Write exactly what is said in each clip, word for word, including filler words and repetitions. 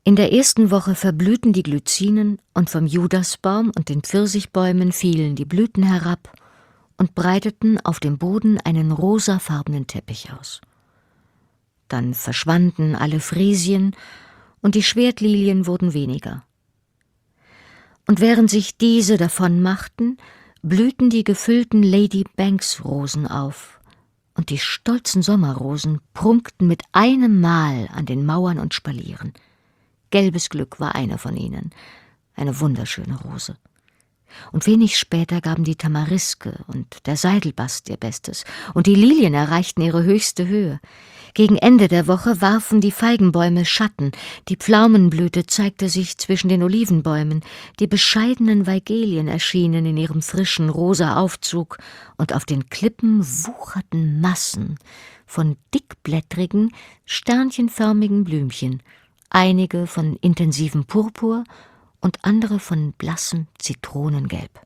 In der ersten Woche verblühten die Glycinen und vom Judasbaum und den Pfirsichbäumen fielen die Blüten herab und breiteten auf dem Boden einen rosafarbenen Teppich aus. Dann verschwanden alle Frisien und die Schwertlilien wurden weniger. Und während sich diese davonmachten, blühten die gefüllten Lady-Banks-Rosen auf, und die stolzen Sommerrosen prunkten mit einem Mal an den Mauern und Spalieren. Gelbes Glück war eine von ihnen, eine wunderschöne Rose. Und wenig später gaben die Tamariske und der Seidelbast ihr Bestes, und die Lilien erreichten ihre höchste Höhe. Gegen Ende der Woche warfen die Feigenbäume Schatten, die Pflaumenblüte zeigte sich zwischen den Olivenbäumen, die bescheidenen Weigelien erschienen in ihrem frischen rosa Aufzug, und auf den Klippen wucherten Massen von dickblättrigen, sternchenförmigen Blümchen, einige von intensivem Purpur und andere von blassem Zitronengelb.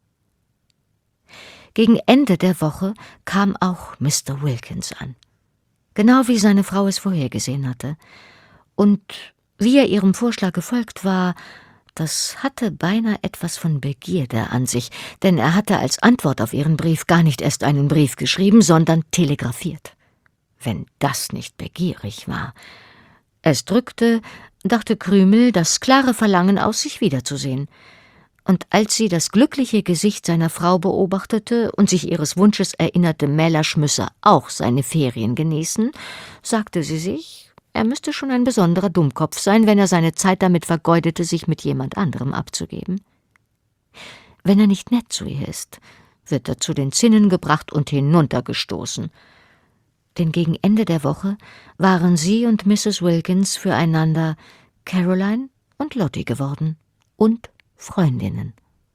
Gegen Ende der Woche kam auch Mister Wilkins an, genau wie seine Frau es vorhergesehen hatte. Und wie er ihrem Vorschlag gefolgt war, das hatte beinahe etwas von Begierde an sich, denn er hatte als Antwort auf ihren Brief gar nicht erst einen Brief geschrieben, sondern telegrafiert. Wenn das nicht begierig war. Es drückte, dachte Krümel, das klare Verlangen aus, sich wiederzusehen. Und als sie das glückliche Gesicht seiner Frau beobachtete und sich ihres Wunsches erinnerte, Mellersch müsse auch seine Ferien genießen, sagte sie sich, er müsste schon ein besonderer Dummkopf sein, wenn er seine Zeit damit vergeudete, sich mit jemand anderem abzugeben. Wenn er nicht nett zu ihr ist, wird er zu den Zinnen gebracht und hinuntergestoßen. Denn gegen Ende der Woche waren sie und Misses Wilkins füreinander Caroline und Lottie geworden und Freundinnen.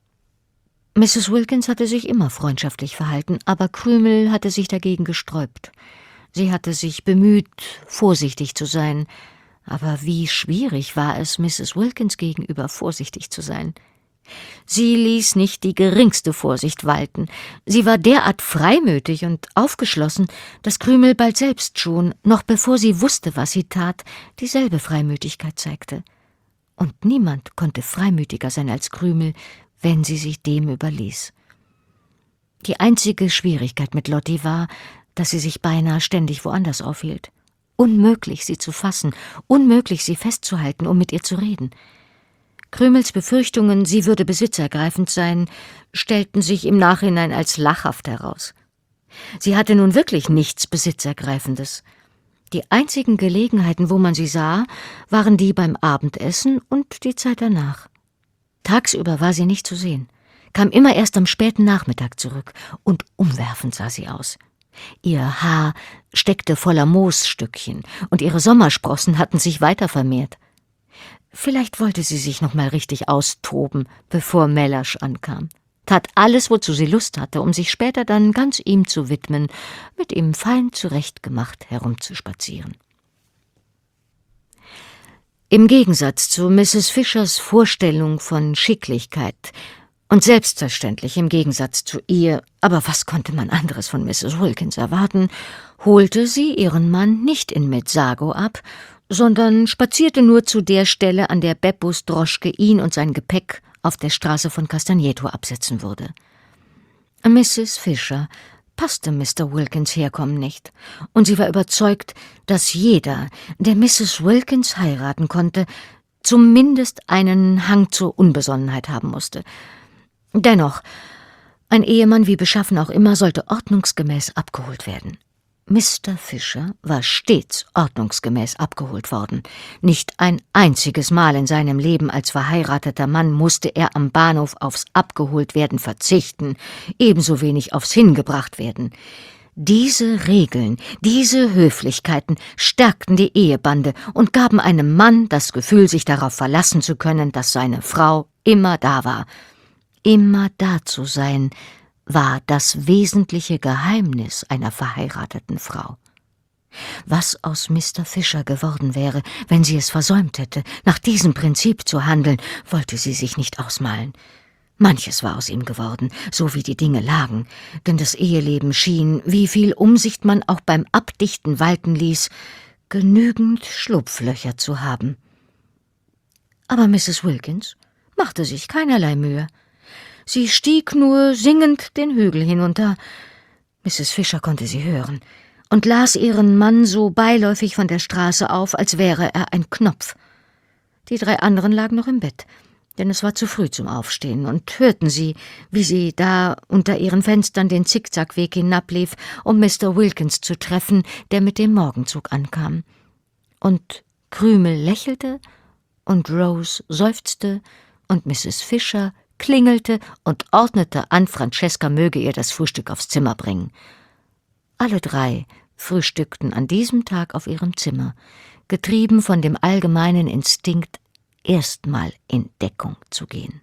Misses Wilkins hatte sich immer freundschaftlich verhalten, aber Krümel hatte sich dagegen gesträubt. Sie hatte sich bemüht, vorsichtig zu sein, aber wie schwierig war es, Misses Wilkins gegenüber vorsichtig zu sein. Sie ließ nicht die geringste Vorsicht walten. Sie war derart freimütig und aufgeschlossen, dass Krümel bald selbst schon, noch bevor sie wusste, was sie tat, dieselbe Freimütigkeit zeigte. Und niemand konnte freimütiger sein als Krümel, wenn sie sich dem überließ. Die einzige Schwierigkeit mit Lottie war, dass sie sich beinahe ständig woanders aufhielt. Unmöglich, sie zu fassen, unmöglich, sie festzuhalten, um mit ihr zu reden. Krümels Befürchtungen, sie würde besitzergreifend sein, stellten sich im Nachhinein als lachhaft heraus. Sie hatte nun wirklich nichts Besitzergreifendes. Die einzigen Gelegenheiten, wo man sie sah, waren die beim Abendessen und die Zeit danach. Tagsüber war sie nicht zu sehen, kam immer erst am späten Nachmittag zurück, und umwerfend sah sie aus. Ihr Haar steckte voller Moosstückchen, und ihre Sommersprossen hatten sich weiter vermehrt. Vielleicht wollte sie sich noch mal richtig austoben, bevor Mellersch ankam. Tat alles, wozu sie Lust hatte, um sich später dann ganz ihm zu widmen, mit ihm fein zurechtgemacht herumzuspazieren. Im Gegensatz zu Misses Fischers Vorstellung von Schicklichkeit und selbstverständlich im Gegensatz zu ihr, aber was konnte man anderes von Misses Wilkins erwarten, holte sie ihren Mann nicht in Mezzago ab, sondern spazierte nur zu der Stelle, an der Beppos Droschke ihn und sein Gepäck auf der Straße von Castagneto absetzen würde. Misses Fischer passte Mister Wilkins Herkommen nicht, und sie war überzeugt, dass jeder, der Misses Wilkins heiraten konnte, zumindest einen Hang zur Unbesonnenheit haben musste. Dennoch, ein Ehemann, wie beschaffen auch immer, sollte ordnungsgemäß abgeholt werden. Mister Fischer war stets ordnungsgemäß abgeholt worden. Nicht ein einziges Mal in seinem Leben als verheirateter Mann musste er am Bahnhof aufs Abgeholtwerden verzichten, ebenso wenig aufs Hingebracht werden. Diese Regeln, diese Höflichkeiten stärkten die Ehebande und gaben einem Mann das Gefühl, sich darauf verlassen zu können, dass seine Frau immer da war. Immer da zu sein, war das wesentliche Geheimnis einer verheirateten Frau. Was aus Mister Fischer geworden wäre, wenn sie es versäumt hätte, nach diesem Prinzip zu handeln, wollte sie sich nicht ausmalen. Manches war aus ihm geworden, so wie die Dinge lagen, denn das Eheleben schien, wie viel Umsicht man auch beim Abdichten walten ließ, genügend Schlupflöcher zu haben. Aber Misses Wilkins machte sich keinerlei Mühe. Sie stieg nur singend den Hügel hinunter. Misses Fisher konnte sie hören und las ihren Mann so beiläufig von der Straße auf, als wäre er ein Knopf. Die drei anderen lagen noch im Bett, denn es war zu früh zum Aufstehen, und hörten sie, wie sie da unter ihren Fenstern den Zickzackweg hinablief, um Mister Wilkins zu treffen, der mit dem Morgenzug ankam. Und Krümel lächelte, und Rose seufzte, und Misses Fisher klingelte und ordnete an, Francesca möge ihr das Frühstück aufs Zimmer bringen. Alle drei frühstückten an diesem Tag auf ihrem Zimmer, getrieben von dem allgemeinen Instinkt, erstmal in Deckung zu gehen.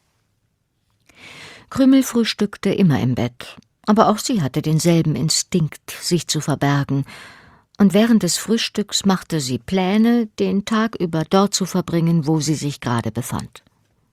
Krümel frühstückte immer im Bett, aber auch sie hatte denselben Instinkt, sich zu verbergen, und während des Frühstücks machte sie Pläne, den Tag über dort zu verbringen, wo sie sich gerade befand.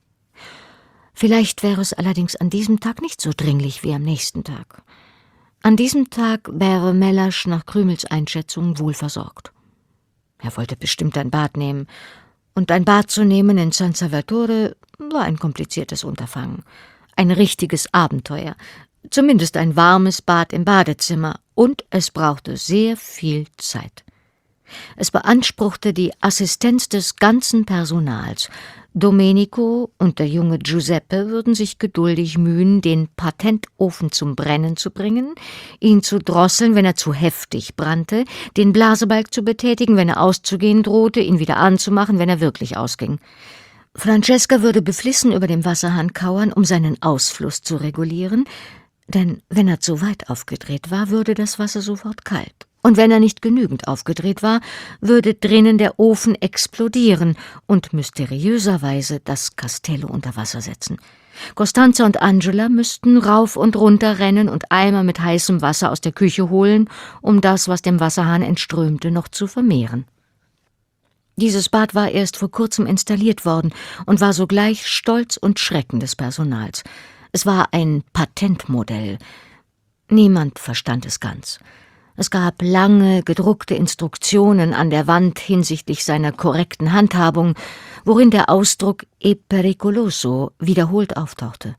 Vielleicht wäre es allerdings an diesem Tag nicht so dringlich wie am nächsten Tag. An diesem Tag wäre Mellersh nach Krümels Einschätzung wohl versorgt. Er wollte bestimmt ein Bad nehmen, und ein Bad zu nehmen in San Salvatore war ein kompliziertes Unterfangen. Ein richtiges Abenteuer, zumindest ein warmes Bad im Badezimmer, und es brauchte sehr viel Zeit. Es beanspruchte die Assistenz des ganzen Personals. Domenico und der junge Giuseppe würden sich geduldig mühen, den Patenofen zum Brennen zu bringen, ihn zu drosseln, wenn er zu heftig brannte, den Blasebalg zu betätigen, wenn er auszugehen drohte, ihn wieder anzumachen, wenn er wirklich ausging. Francesca würde beflissen über dem Wasserhahn kauern, um seinen Ausfluss zu regulieren, denn wenn er zu weit aufgedreht war, würde das Wasser sofort kalt. Und wenn er nicht genügend aufgedreht war, würde drinnen der Ofen explodieren und mysteriöserweise das Castello unter Wasser setzen. Costanza und Angela müssten rauf und runter rennen und Eimer mit heißem Wasser aus der Küche holen, um das, was dem Wasserhahn entströmte, noch zu vermehren. Dieses Bad war erst vor kurzem installiert worden und war sogleich Stolz und Schrecken des Personals. Es war ein Patentmodell. Niemand verstand es ganz. Es gab lange, gedruckte Instruktionen an der Wand hinsichtlich seiner korrekten Handhabung, worin der Ausdruck «e pericoloso» wiederholt auftauchte.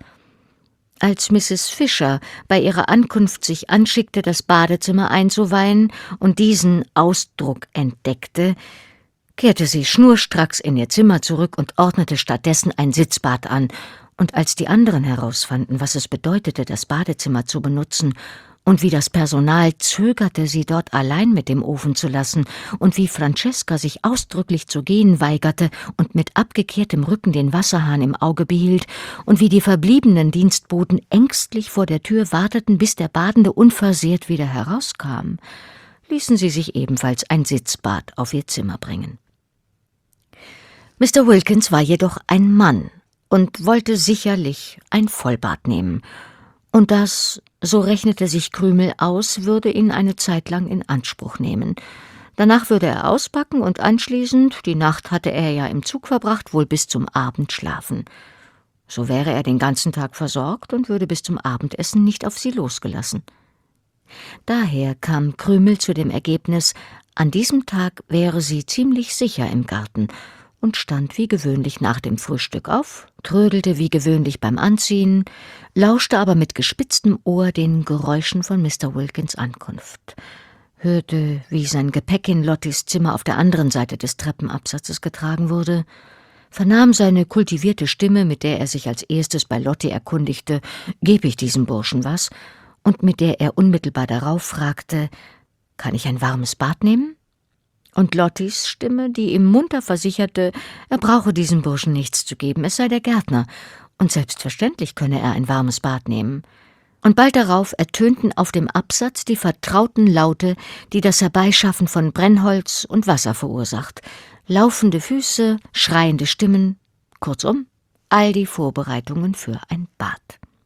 Als Misses Fisher bei ihrer Ankunft sich anschickte, das Badezimmer einzuweihen und diesen Ausdruck entdeckte, kehrte sie schnurstracks in ihr Zimmer zurück und ordnete stattdessen ein Sitzbad an, und als die anderen herausfanden, was es bedeutete, das Badezimmer zu benutzen, und wie das Personal zögerte, sie dort allein mit dem Ofen zu lassen, und wie Francesca sich ausdrücklich zu gehen weigerte und mit abgekehrtem Rücken den Wasserhahn im Auge behielt, und wie die verbliebenen Dienstboten ängstlich vor der Tür warteten, bis der Badende unversehrt wieder herauskam, ließen sie sich ebenfalls ein Sitzbad auf ihr Zimmer bringen. Mister Wilkins war jedoch ein Mann und wollte sicherlich ein Vollbad nehmen, und das, so rechnete sich Krümel aus, würde ihn eine Zeit lang in Anspruch nehmen. Danach würde er auspacken und anschließend, die Nacht hatte er ja im Zug verbracht, wohl bis zum Abend schlafen. So wäre er den ganzen Tag versorgt und würde bis zum Abendessen nicht auf sie losgelassen. Daher kam Krümel zu dem Ergebnis, an diesem Tag wäre sie ziemlich sicher im Garten, und stand wie gewöhnlich nach dem Frühstück auf, trödelte wie gewöhnlich beim Anziehen, lauschte aber mit gespitztem Ohr den Geräuschen von Mister Wilkins' Ankunft, hörte, wie sein Gepäck in Lottis Zimmer auf der anderen Seite des Treppenabsatzes getragen wurde, vernahm seine kultivierte Stimme, mit der er sich als erstes bei Lotti erkundigte, »Geb ich diesem Burschen was?« und mit der er unmittelbar darauf fragte, »Kann ich ein warmes Bad nehmen?« Und Lottis Stimme, die ihm munter versicherte, er brauche diesem Burschen nichts zu geben, es sei der Gärtner, und selbstverständlich könne er ein warmes Bad nehmen. Und bald darauf ertönten auf dem Absatz die vertrauten Laute, die das Herbeischaffen von Brennholz und Wasser verursacht. Laufende Füße, schreiende Stimmen, kurzum, all die Vorbereitungen für ein Bad.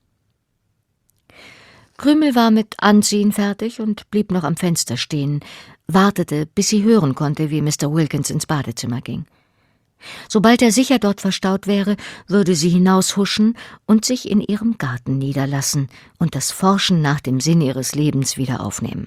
Krümel war mit Anziehen fertig und blieb noch am Fenster stehen, wartete, bis sie hören konnte, wie Mister Wilkins ins Badezimmer ging. Sobald er sicher dort verstaut wäre, würde sie hinaushuschen und sich in ihrem Garten niederlassen und das Forschen nach dem Sinn ihres Lebens wieder aufnehmen.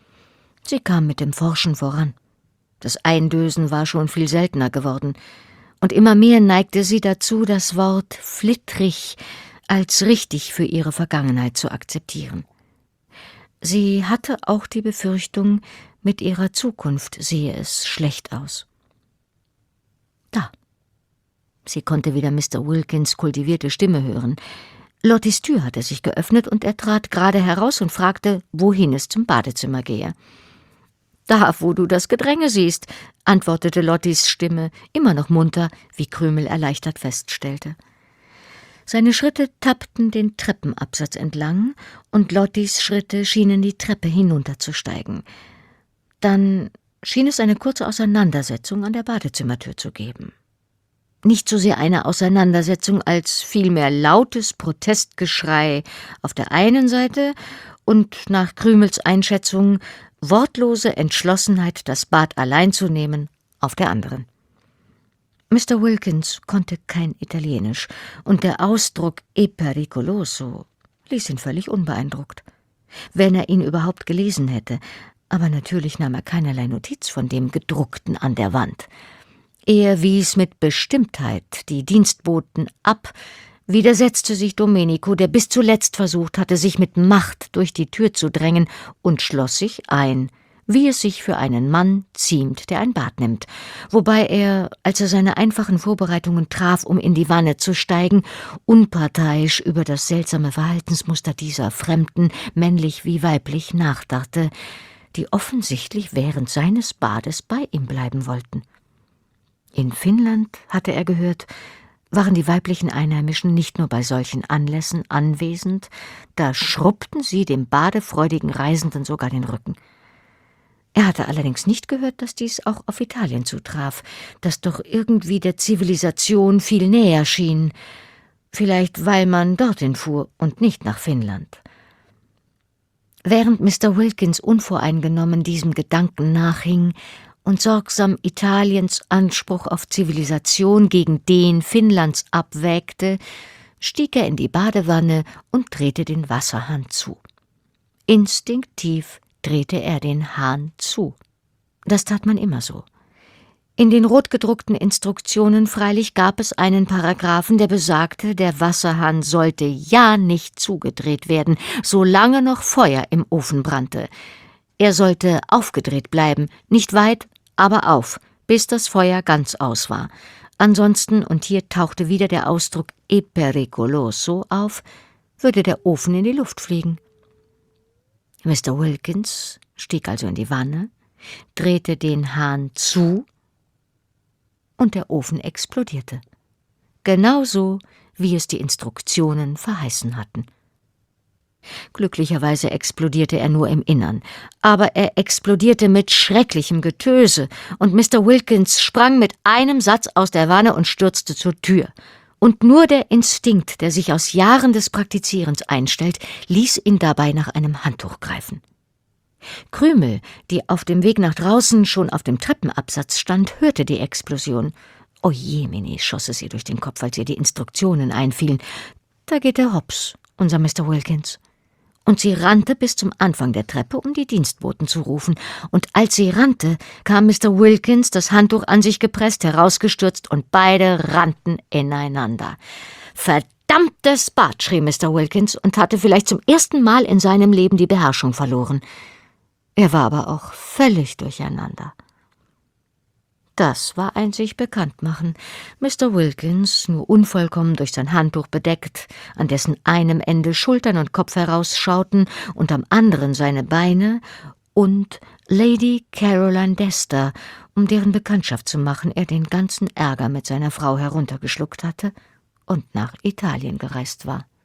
Sie kam mit dem Forschen voran. Das Eindösen war schon viel seltener geworden, und immer mehr neigte sie dazu, das Wort flittrig als richtig für ihre Vergangenheit zu akzeptieren. Sie hatte auch die Befürchtung, mit ihrer Zukunft sehe es schlecht aus. Da. Sie konnte wieder Mister Wilkins' kultivierte Stimme hören. Lotties Tür hatte sich geöffnet und er trat gerade heraus und fragte, wohin es zum Badezimmer gehe. »Da, wo du das Gedränge siehst«, antwortete Lotties Stimme, immer noch munter, wie Krümel erleichtert feststellte. Seine Schritte tappten den Treppenabsatz entlang, und Lotties Schritte schienen die Treppe hinunterzusteigen. Dann schien es eine kurze Auseinandersetzung an der Badezimmertür zu geben. Nicht so sehr eine Auseinandersetzung, als vielmehr lautes Protestgeschrei auf der einen Seite und nach Krümels Einschätzung wortlose Entschlossenheit, das Bad allein zu nehmen, auf der anderen. Mister Wilkins konnte kein Italienisch, und der Ausdruck «e pericoloso» ließ ihn völlig unbeeindruckt. Wenn er ihn überhaupt gelesen hätte, aber natürlich nahm er keinerlei Notiz von dem Gedruckten an der Wand. Er wies mit Bestimmtheit die Dienstboten ab, widersetzte sich Domenico, der bis zuletzt versucht hatte, sich mit Macht durch die Tür zu drängen, und schloss sich ein, wie es sich für einen Mann ziemt, der ein Bad nimmt, wobei er, als er seine einfachen Vorbereitungen traf, um in die Wanne zu steigen, unparteiisch über das seltsame Verhaltensmuster dieser Fremden, männlich wie weiblich, nachdachte, die offensichtlich während seines Bades bei ihm bleiben wollten. In Finnland, hatte er gehört, waren die weiblichen Einheimischen nicht nur bei solchen Anlässen anwesend, da schrubbten sie dem badefreudigen Reisenden sogar den Rücken. Er hatte allerdings nicht gehört, dass dies auch auf Italien zutraf, das doch irgendwie der Zivilisation viel näher schien, vielleicht weil man dorthin fuhr und nicht nach Finnland. Während Mister Wilkins unvoreingenommen diesem Gedanken nachhing und sorgsam Italiens Anspruch auf Zivilisation gegen den Finnlands abwägte, stieg er in die Badewanne und drehte den Wasserhahn zu. Instinktiv drehte er den Hahn zu. Das tat man immer so. In den rotgedruckten Instruktionen freilich gab es einen Paragraphen, der besagte, der Wasserhahn sollte ja nicht zugedreht werden, solange noch Feuer im Ofen brannte. Er sollte aufgedreht bleiben, nicht weit, aber auf, bis das Feuer ganz aus war. Ansonsten, und hier tauchte wieder der Ausdruck «e pericoloso» auf, würde der Ofen in die Luft fliegen. Mister Wilkins stieg also in die Wanne, drehte den Hahn zu, und der Ofen explodierte. Genauso, wie es die Instruktionen verheißen hatten. Glücklicherweise explodierte er nur im Innern, aber er explodierte mit schrecklichem Getöse, und Mister Wilkins sprang mit einem Satz aus der Wanne und stürzte zur Tür. Und nur der Instinkt, der sich aus Jahren des Praktizierens einstellt, ließ ihn dabei nach einem Handtuch greifen. Krümel, die auf dem Weg nach draußen schon auf dem Treppenabsatz stand, hörte die Explosion. »O jemini«, schoss es ihr durch den Kopf, als ihr die Instruktionen einfielen. »Da geht der Hops, unser Mister Wilkins.« Und sie rannte bis zum Anfang der Treppe, um die Dienstboten zu rufen. Und als sie rannte, kam Mister Wilkins, das Handtuch an sich gepresst, herausgestürzt, und beide rannten ineinander. »Verdammtes Bad«, schrie Mister Wilkins und hatte vielleicht zum ersten Mal in seinem Leben die Beherrschung verloren. Er war aber auch völlig durcheinander. Das war ein sich Bekanntmachen. Mister Wilkins, nur unvollkommen durch sein Handtuch bedeckt, an dessen einem Ende Schultern und Kopf herausschauten und am anderen seine Beine, und Lady Caroline Dester, um deren Bekanntschaft zu machen er den ganzen Ärger mit seiner Frau heruntergeschluckt hatte und nach Italien gereist war.